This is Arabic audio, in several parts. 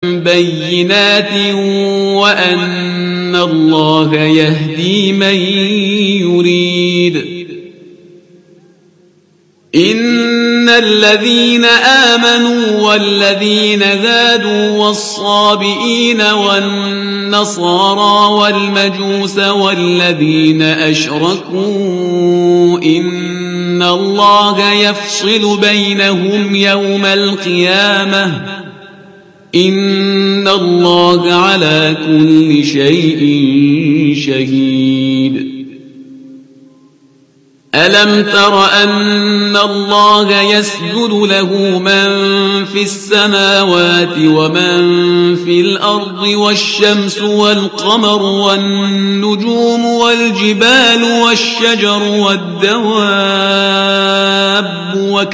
بينات وأن الله يهدي من يريد. إن الذين آمنوا والذين هادوا والصابئين والنصارى والمجوس والذين أشركوا إن الله يفصل بينهم يوم القيامة إن الله على كل شيء شهيد. ألم تر أن الله يسجد له من في السماوات ومن في الأرض والشمس والقمر والنجوم والجبال والشجر والدواب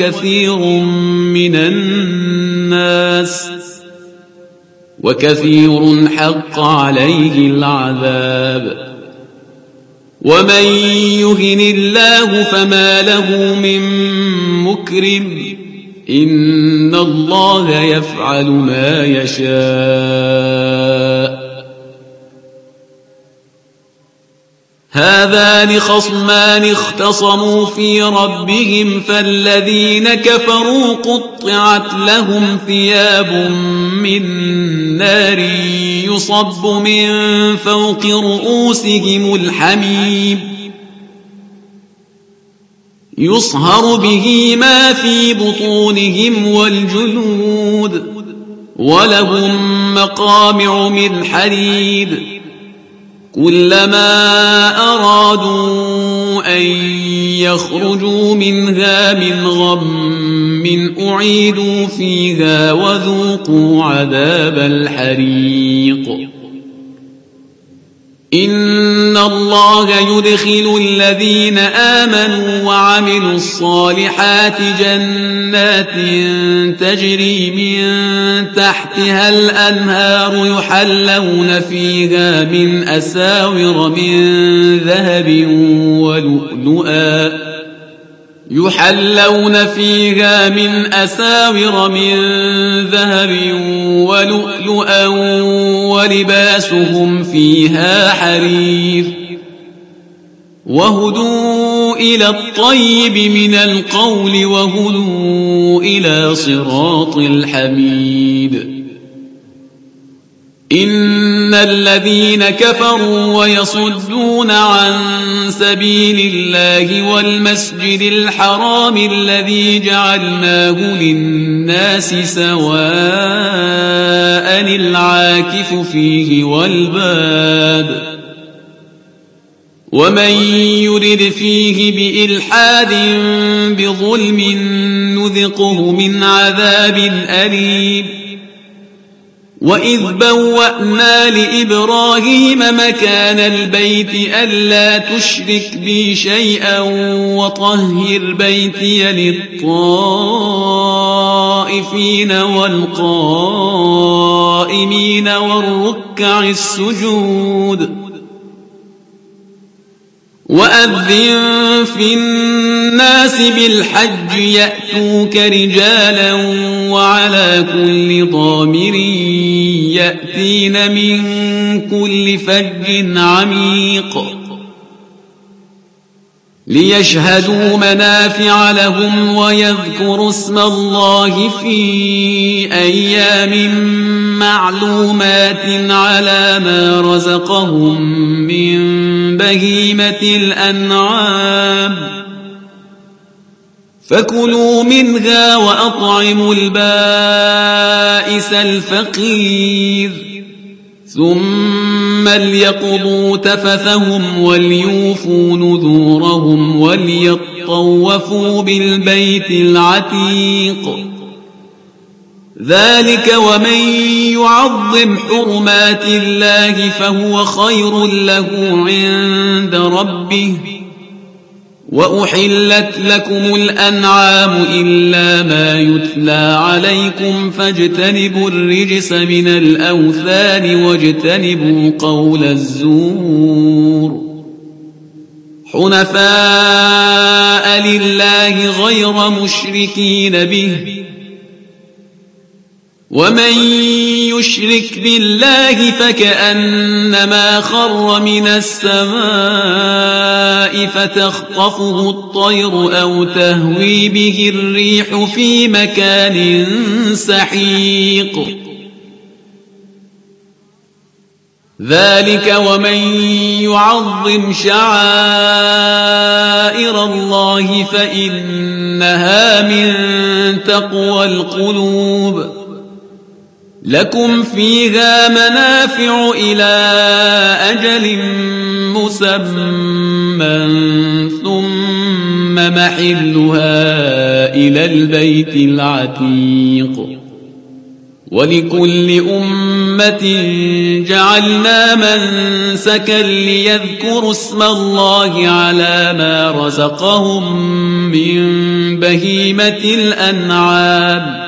وكثير حق عليه العذاب. ومن يهن الله فما له من مكرم إن الله يفعل ما يشاء. هذان خصمان اختصموا في ربهم فالذين كفروا قطعت لهم ثياب من نار يصب من فوق رؤوسهم الحميم يصهر به ما في بطونهم والجلود ولهم مقامع من حديد كلما أرادوا أن يخرجوا منها من غم أعيدوا فيها وذوقوا عذاب الحريق. إن الله يدخل الذين آمنوا وعملوا الصالحات جنات تجري من تحتها الأنهار يحلون فيها من أساور من ذهب ولؤلؤا ولباسهم فيها حرير وهدوا إلى الطيب من القول وهدوا إلى صراط الحميد. إن الذين كفروا ويصدون عن سبيل الله والمسجد الحرام الذي جعلناه للناس سواء العاكف فيه والباد ومن يرد فيه بإلحاد بظلم نذقه من عذاب أليم. وإذ بوأنا لإبراهيم مكان البيت ألا تشرك بي شيئا وطهر بيتي للطائفين والقائمين والركع السجود. وأذن في الناس بالحج يأتوك رجالا وعلى كل ضامر يأتين من كل فج عميق ليشهدوا منافع لهم ويذكروا اسم الله في أيام معلومات على ما رزقهم من بهيمة الأنعام فكلوا منها وأطعموا البائس الفقير ثم ليقضوا تفثهم وليوفوا نذورهم وليطوفوا بالبيت العتيق. ذلك ومن يعظم حرمات الله فهو خير له عند ربه. وأحلت لكم الأنعام إلا ما يتلى عليكم فاجتنبوا الرجس من الأوثان واجتنبوا قول الزور حنفاء لله غير مشركين به ومن يشرك بالله فكأنما خر من السماء فتخطفه الطير أو تهوي به الريح في مكان سحيق ذلك ومن يعظم شعائر الله فإنها من تقوى القلوب لكم فيها منافع إلى أجل مسمى ثم محلها إلى البيت العتيق ولكل أمة جعلنا منسكا ليذكروا اسم الله على ما رزقهم من بهيمة الأنعام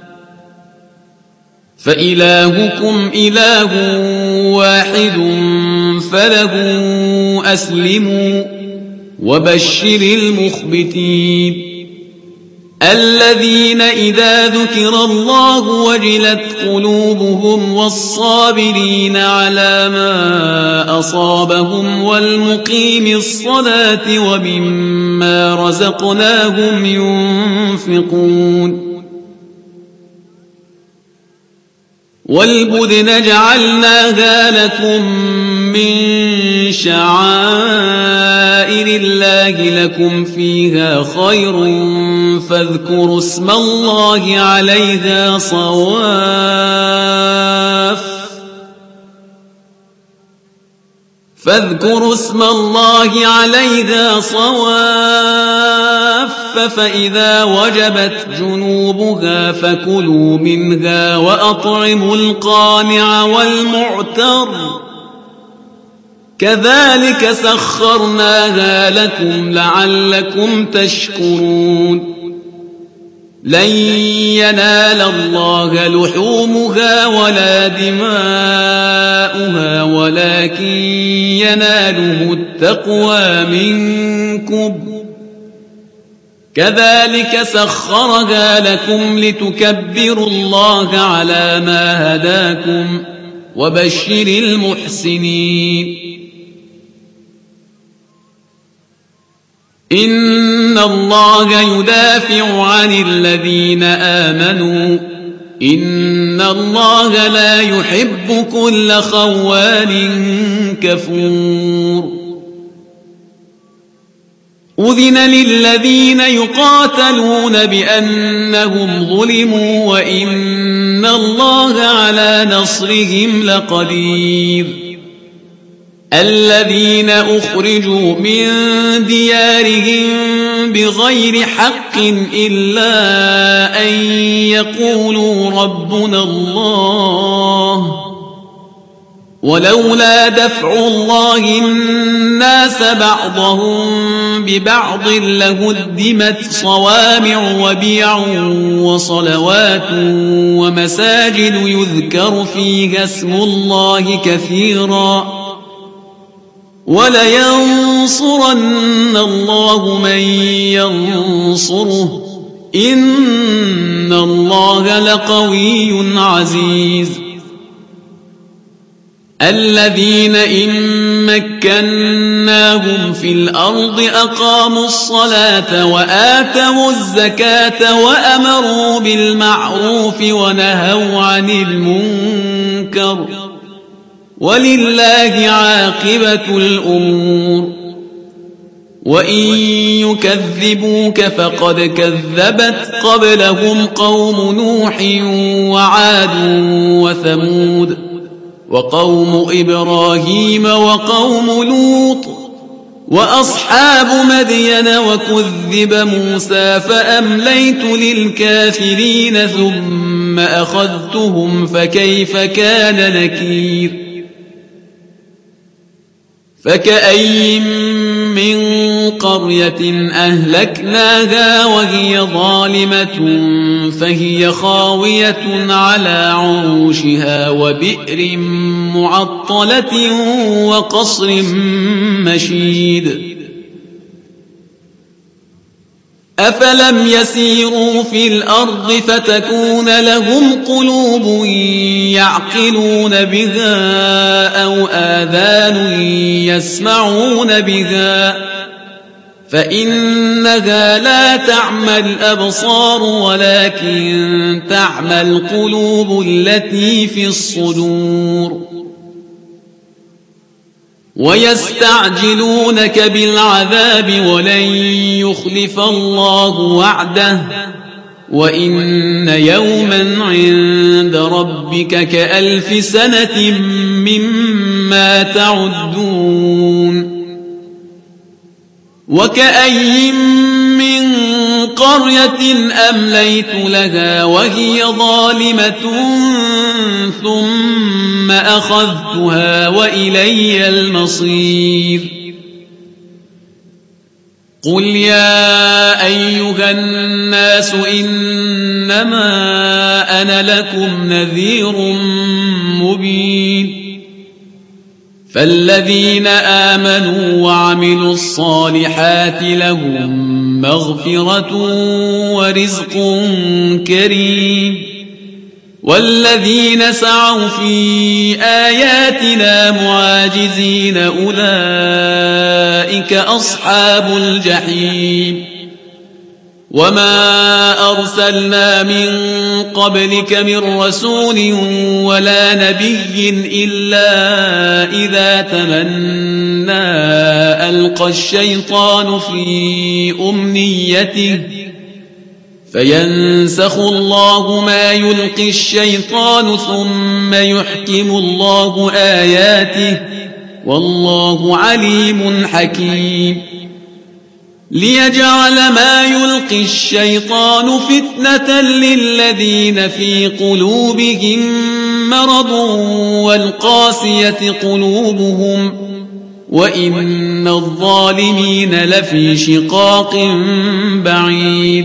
فإلهكم إله واحد فله أسلموا وبشر المخبتين الذين إذا ذكر الله وجلت قلوبهم والصابرين على ما أصابهم والمقيم الصلاة ومما رزقناهم ينفقون والبدن جعلناها لكم من شعائر الله لكم فيها خير فاذكروا اسم الله عليها صواف فإذا وجبت جنوبها فكلوا منها وأطعموا القانع والمعتر كذلك سخرناها لكم لعلكم تشكرون لن ينال الله لحومها ولا دماؤها ولكن يناله التقوى منكم كذلك سخرها لكم لتكبروا الله على ما هداكم وبشر المحسنين إن الله يدافع عن الذين آمنوا إن الله لا يحب كل خوان كفور أذن للذين يقاتلون بأنهم ظلموا وإن الله على نصرهم لقدير الذين أخرجوا من ديارهم بغير حق إلا أن يقولوا ربنا الله ولولا دفع الله الناس بعضهم ببعض لهدمت صوامع وبيع وصلوات ومساجد يذكر فيها اسم الله كثيرا ولينصرن الله من ينصره إن الله لقوي عزيز الذين إن مكناهم في الأرض أقاموا الصلاة وآتوا الزكاة وأمروا بالمعروف ونهوا عن المنكر ولله عاقبة الأمور وإن يكذبوك فقد كذبت قبلهم قوم نوح وعاد وثمود وقوم إبراهيم وقوم لوط وأصحاب مدين وكذب موسى فأمليت للكافرين ثم أخذتهم فكيف كان نكير فكأي من قرية أهلكناها وهي ظالمة فهي خاوية على عروشها وبئر معطلة وقصر مشيد أفلم يسيروا في الأرض فتكون لهم قلوب يعقلون بها أو آذان يسمعون بها فإنها لا تعمى الأبصار ولكن تعمى القلوب التي في الصدور ويستعجلونك بالعذاب ولن يخلف الله وعده وإن يوما عند ربك كألف سنة مما تعدون وكأي من قرية أمليت لها وهي ظالمة ثم أخذتها وإلي المصير قل يا أيها الناس إنما أنا لكم نذير مبين فالذين آمنوا وعملوا الصالحات لهم مغفرة ورزق كريم والذين سعوا في آياتنا معاجزين أولئك أصحاب الجحيم وما أرسلنا من قبلك من رسول ولا نبي إلا إذا تمنى ألقى الشيطان في أمنيته فينسخ الله ما يلقي الشيطان ثم يحكم الله آياته والله عليم حكيم ليجعل ما يلقي الشيطان فتنة للذين في قلوبهم مرض والقاسية قلوبهم وإن الظالمين لفي شقاق بعيد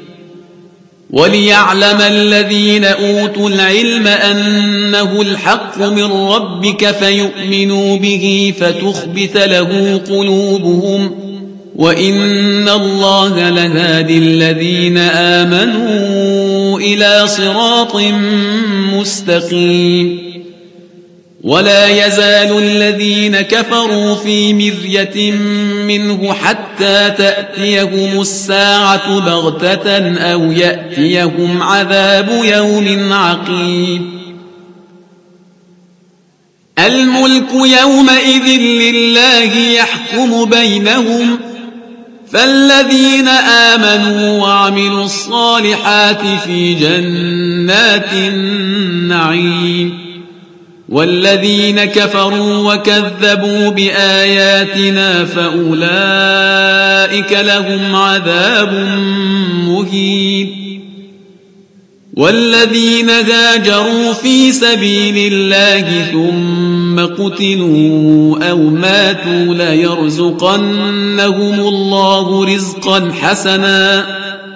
وليعلم الذين أوتوا العلم أنه الحق من ربك فيؤمنوا به فتخبت له قلوبهم وإن الله لهادي الذين آمنوا إلى صراط مستقيم ولا يزال الذين كفروا في مرية منه حتى تأتيهم الساعة بغتة أو يأتيهم عذاب يوم عقيم الملك يومئذ لله يحكم بينهم فالذين آمنوا وعملوا الصالحات في جنات النعيم والذين كفروا وكذبوا بآياتنا فأولئك لهم عذاب مهين والذين هاجروا في سبيل الله ثم قتلوا أو ماتوا ليرزقنهم الله رزقا حسنا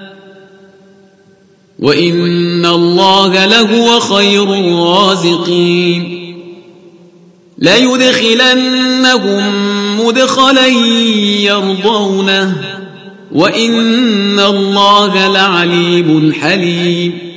وإن الله لهو خير الرازقين ليدخلنهم مدخلا يرضونه وإن الله لعليم حليم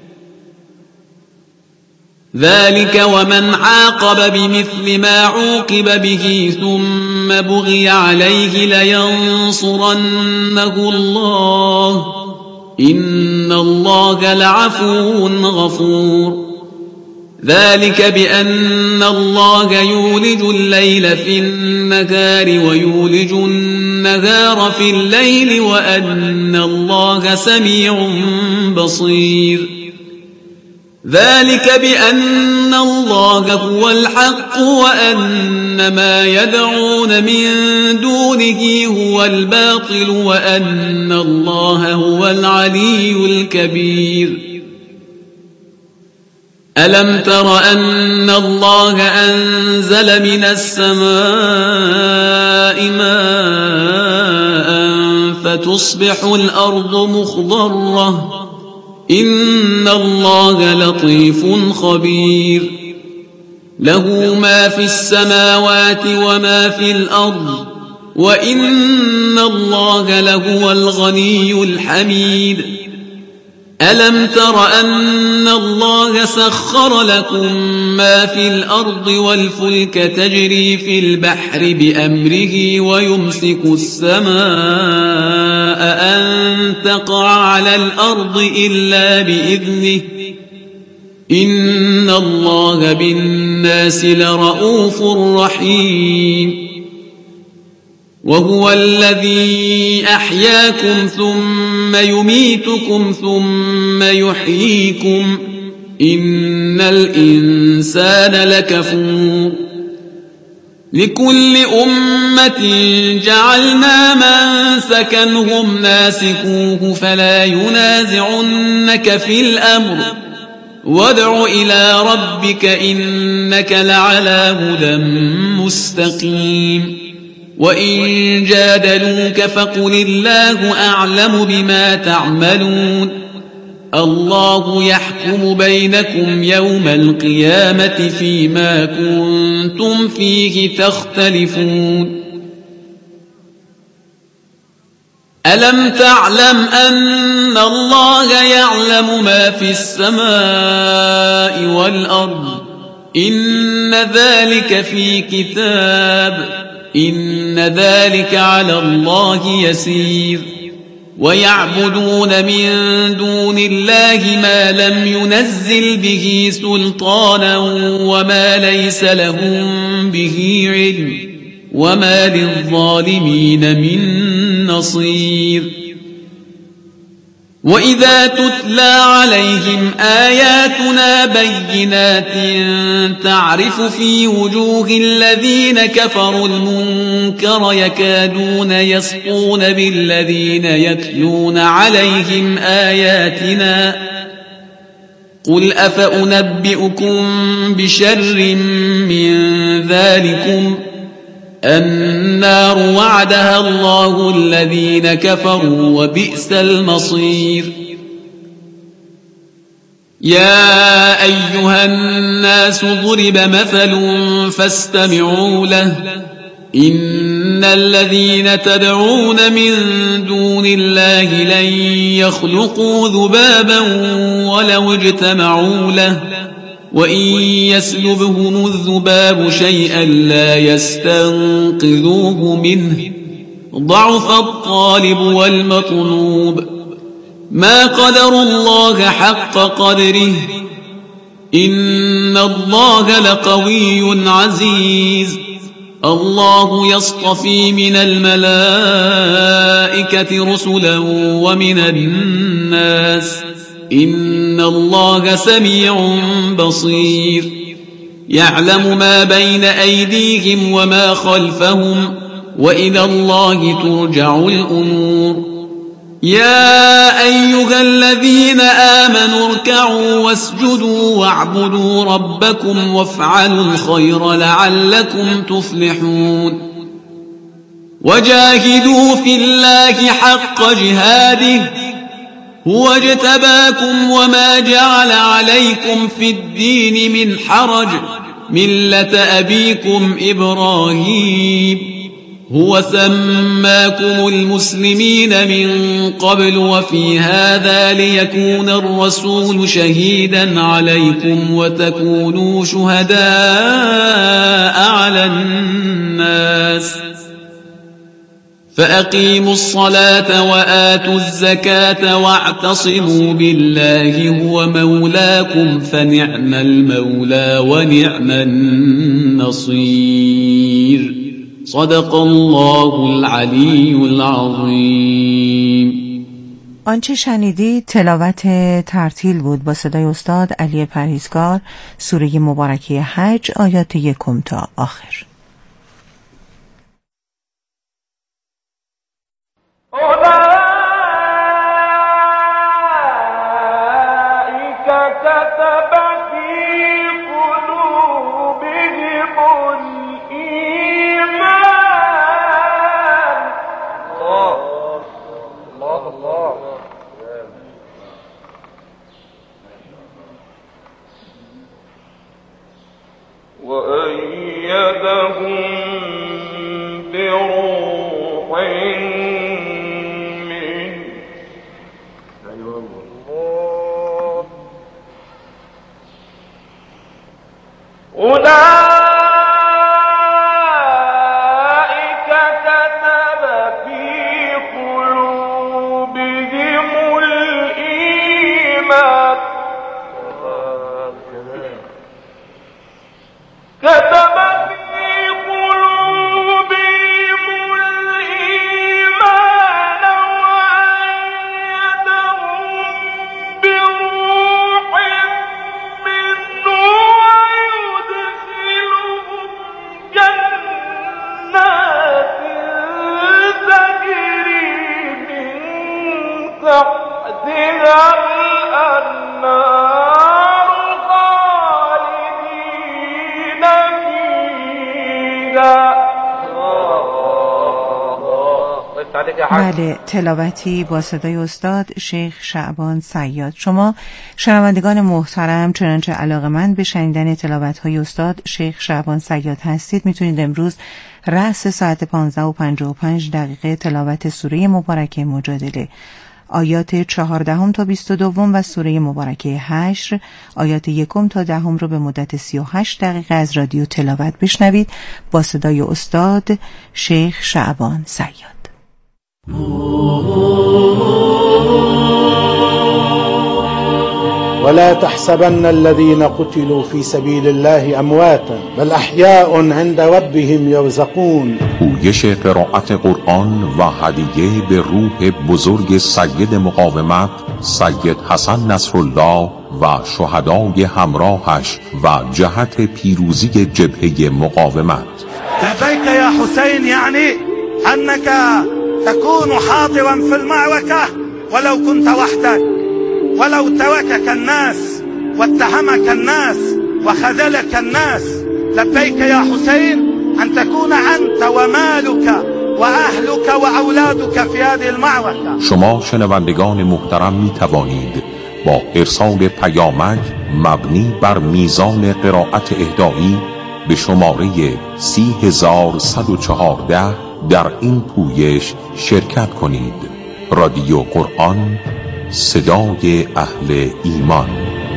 ذلك ومن عاقب بمثل ما عوقب به ثم بغي عليه لينصرنه الله إن الله لعفو غفور ذلك بأن الله يولج الليل في النهار ويولج النهار في الليل وأن الله سميع بصير ذلك بأن الله هو الحق وأن ما يدعون من دونه هو الباطل وأن الله هو العلي الكبير ألم تر أن الله أنزل من السماء ماء فتصبح الأرض مخضرة إن الله لطيف خبير له ما في السماوات وما في الأرض وإن الله لهو الغني الحميد ألم تر أن الله سخر لكم ما في الأرض والفلك تجري في البحر بأمره ويمسك السماء أن تقع على الأرض إلا بإذنه إن الله بالناس لرؤوف رحيم وهو الذي أحياكم ثم يميتكم ثم يحييكم إن الإنسان لكفور لكل أمة جعلنا منسكا هم ناسكوه فلا ينازعنك في الأمر وادع إلى ربك إنك لعلى هدى مستقيم وإن جادلوك فقل الله أعلم بما تعملون الله يحكم بينكم يوم القيامة فيما كنتم فيه تختلفون ألم تعلم أن الله يعلم ما في السماء والأرض إن ذلك في كتاب إن ذلك على الله يسير ويعبدون من دون الله ما لم ينزل به سلطانا وما ليس لهم به علم وما للظالمين من نصير وإذا تتلى عليهم آياتنا بينات تعرف في وجوه الذين كفروا المنكر يكادون يسطون بالذين يتلون عليهم آياتنا قل أفأنبئكم بشر من ذلكم النار وعدها الله الذين كفروا وبئس المصير يا أيها الناس ضرب مثل فاستمعوا له إن الذين تدعون من دون الله لن يخلقوا ذبابا ولو اجتمعوا له وإن يسلبهم الذباب شيئا لا يستنقذوه منه ضعف الطالب والمطلوب ما قدر الله حق قدره إن الله لقوي عزيز الله يصطفي من الملائكة رسلا ومن الناس إن الله سميع بصير يعلم ما بين أيديهم وما خلفهم وإلى الله ترجع الأمور يا أيها الذين آمنوا اركعوا واسجدوا واعبدوا ربكم وافعلوا الخير لعلكم تفلحون وجاهدوا في الله حق جهاده هو اجتباكم وما جعل عليكم في الدين من حرج ملة أبيكم إبراهيم هو سماكم المسلمين من قبل وفي هذا ليكون الرسول شهيدا عليكم وتكونوا شهداء على الناس فأقيموا الصلاة وآتوا الزكاة واعتصموا بالله هو مولاكم فنعم المولى ونعم النصير صدق الله العلی العظیم. آنچه شنیدید تلاوت ترتیل بود با صدای استاد علی پرهیزگار، سوره مبارکه حج آیات 1 تا آخر. وأيدهم بروح بله، تلاوتی با صدای استاد شیخ شعبان صیاد. شما شنوندگان محترم چنانچه علاقه‌مند به شنیدن تلاوت‌های استاد شیخ شعبان صیاد هستید، میتونید امروز رأس ساعت 15:55 تلاوت سوره مبارکه مجادله، آیات 14 تا 22 و سوره مبارکه حشر آیات 1 تا 10 رو به مدت 38 دقیقه از رادیو تلاوت بشنوید با صدای استاد شیخ شعبان صیاد. ولا تحسبن الذين قتلوا في سبيل الله امواتا بل احياء عند ربهم يرزقون. پویش قرائت قرآن و هدیه به روح بزرگ سید مقاومت سید حسن نصرالله و شهدای همراهش و جهت پیروزی جبهه مقاومت. لبيك يا حسين، يعني انك تكون حاضرا في المعركة ولو كنت وحدك، ولو تركك الناس واتهمك الناس وخذلك الناس. لبيك يا حسين أن تكون أنت ومالك وأهلك وأولادك في هذه المعركة. شما شنوندگان محترم می توانید با ارسال پیامک مبنی بر میزان قرائت اهدایی به شماره 30114 در این پویش شرکت کنید. رادیو قرآن، صدای اهل ایمان.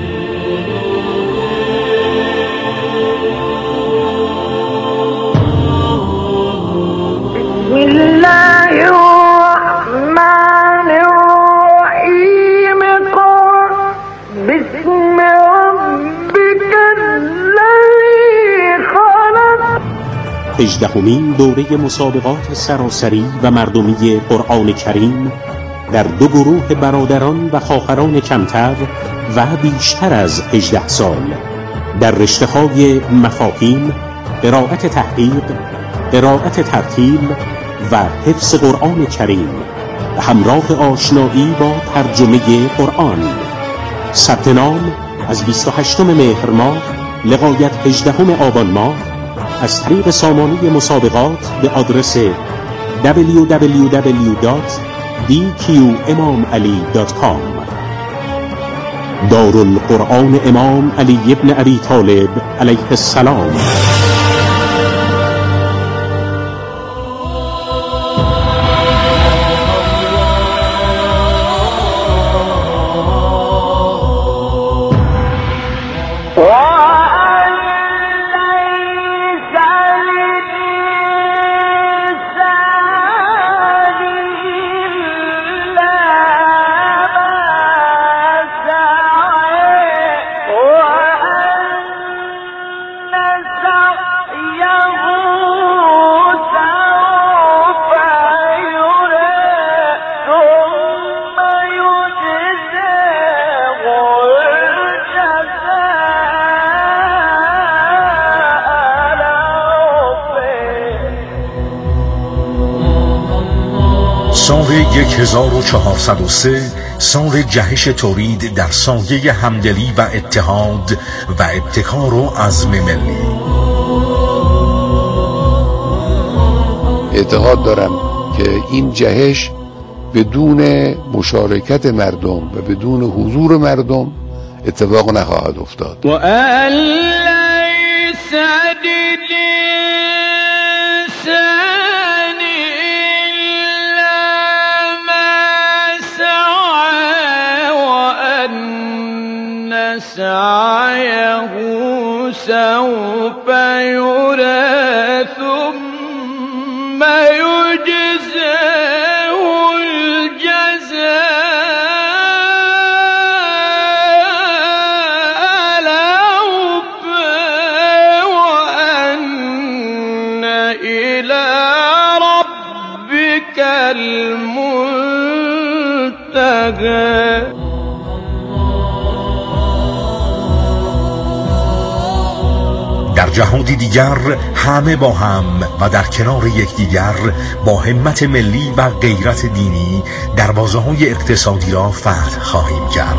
بسم الله الرحمن الرحیم. قل بسم ربک الذی خلق. 18مین دوره مسابقات سراسری و مردمی قرآن کریم در دو گروه برادران و خواهران کمتر و بیشتر از 18 سال در رشته‌های مفاهیم، قرائت تحقیق، قرائت ترتیل و حفظ قرآن کریم به همراه آشنایی با ترجمه قرآن. ثبت نام از 28 مهر ماه لغایت 18 آبان ماه از طریق سامانه مسابقات به آدرس www.dqimamali.com. دارالقرآن امام علی ابن ابی طالب علیه السلام. سال 1403 سال جهش تولید در سایه همدلی و اتحاد و ابتکار و عزم ملی. اعتقاد دارم که این جهش بدون مشارکت مردم و بدون حضور مردم اتفاق نخواهد افتاد. و لیس سعيه سوف يرى ثم يجزاه الجزاء الأوفى وأن إلى ربك المنتهى. در جهادی دیگر همه با هم و در کنار یکدیگر با همت ملی و غیرت دینی دروازه‌های اقتصادی را فتح خواهیم کرد.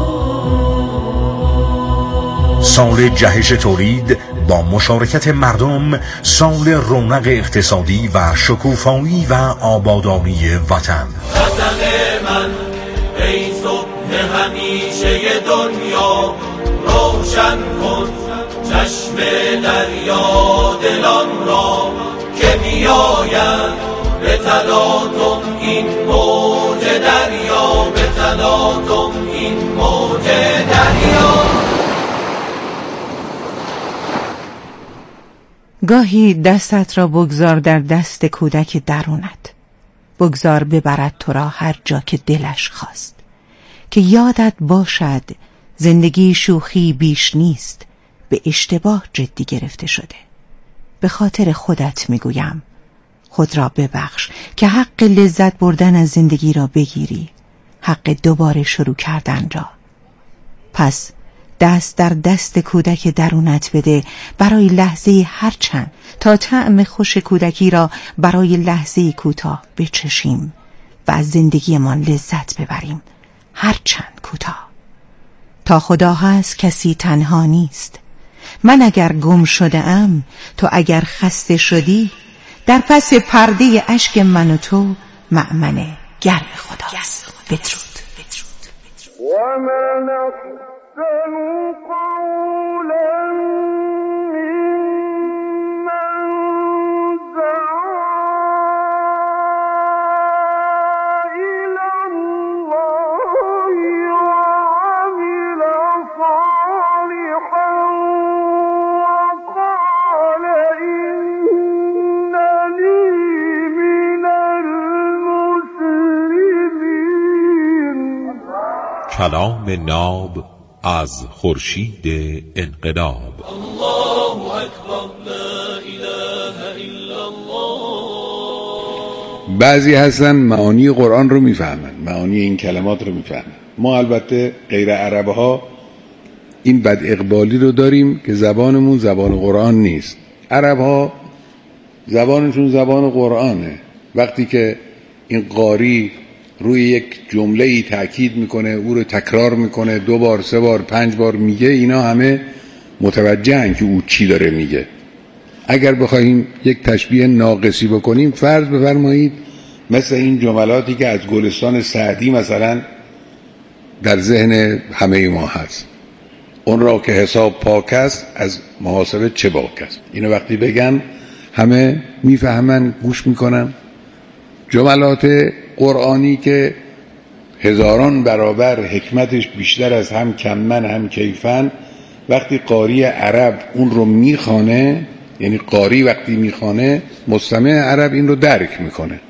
سال جهش تولید با مشارکت مردم، سال رونق اقتصادی و شکوفایی و آبادانی وطن. وطن من ای صبح همیشه دنیا، روشن کن چشم دریا دلان را که میآید به تلاطم این موج دریا، به تلاطم این موج دریا. گاهی دستت را بگذار در دست کودک درونت، بگذار ببرد تو را هر جا که دلش خواست، که یادت باشد زندگی شوخی بیش نیست، به اشتباه جدی گرفته شده. به خاطر خودت میگویم، خود را ببخش که حق لذت بردن از زندگی را بگیری، حق دوباره شروع کردن را. پس دست در دست کودک درونت بده برای لحظه هر چند، تا طعم خوش کودکی را برای لحظه کوتاه بچشیم و از زندگیمان لذت ببریم، هر چند کوتاه. تا خدا هست کسی تنها نیست. من اگر گم شده ام، تو اگر خسته شدی، در پس پرده اشک من و تو مأمن گرم خداست. بدرود. ومن أحسن قولا ممن دعا إلى الله وعمل صالحا وقال إنني من المسلمين. کلام ناب از خورشید انقلاب. الله اکبر لا اله الا الله. بعضی هستن معانی قرآن رو میفهمن، معانی این کلمات رو میفهمن. ما البته غیر عربه ها این بد اقبالی رو داریم که زبانمون زبان قرآن نیست. عرب ها زبانشون زبان قرآنه. وقتی که این قاری روی یک جمله‌ای تأکید میکنه، او رو تکرار میکنه 2 بار 3 بار 5 بار میگه، اینا همه متوجهن که او چی داره میگه. اگر بخوایم یک تشبیه ناقصی بکنیم، فرض بفرمایید مثل این جملاتی که از گلستان سعدی مثلا در ذهن همه ما هست: اون را که حساب پاک است از محاسبه چه باک است. اینو وقتی بگن همه میفهمن، گوش میکنن. جملات قرآنی که هزاران برابر حکمتش بیشتر از هم کمن هم کیفن، وقتی قاری عرب اون رو میخوانه، یعنی قاری وقتی میخوانه، مستمع عرب این رو درک میکنه.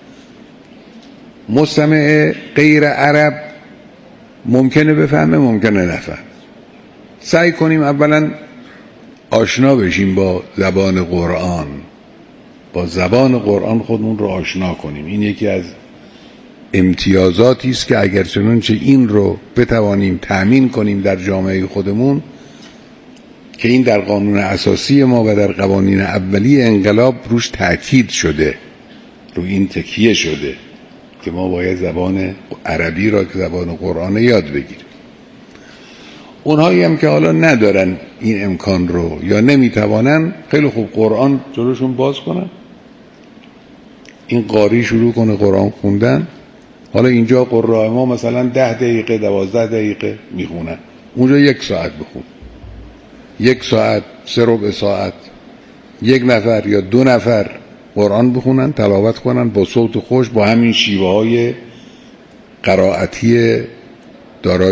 مستمع غیر عرب ممکنه بفهمه، ممکنه نفهم. سعی کنیم اولا آشنا بشیم با زبان قرآن، با زبان قرآن خودمون رو آشنا کنیم. این یکی از امتیازاتی است که اگر چنانچه این رو بتوانیم تأمین کنیم در جامعه خودمون، که این در قانون اساسی ما و در قوانین اولیه انقلاب روش تأکید شده، رو این تکیه شده که ما باید زبان عربی را که زبان قرآن یاد بگیریم. اونهایی هم که حالا ندارن این امکان رو یا نمیتوانن، خیلی خوب قرآن جلوشون باز کنن، این قاری شروع کنه قرآن خوندن. حالا اینجا قرآن ما مثلا 10 دقیقه 12 دقیقه میخونن، اونجا 1 ساعت بخون، 1 ساعت 3 ربع ساعت 1 نفر یا 2 نفر قرآن بخونن، تلاوت کنن با صوت خوش، با همین شیوه های قرائتی دارای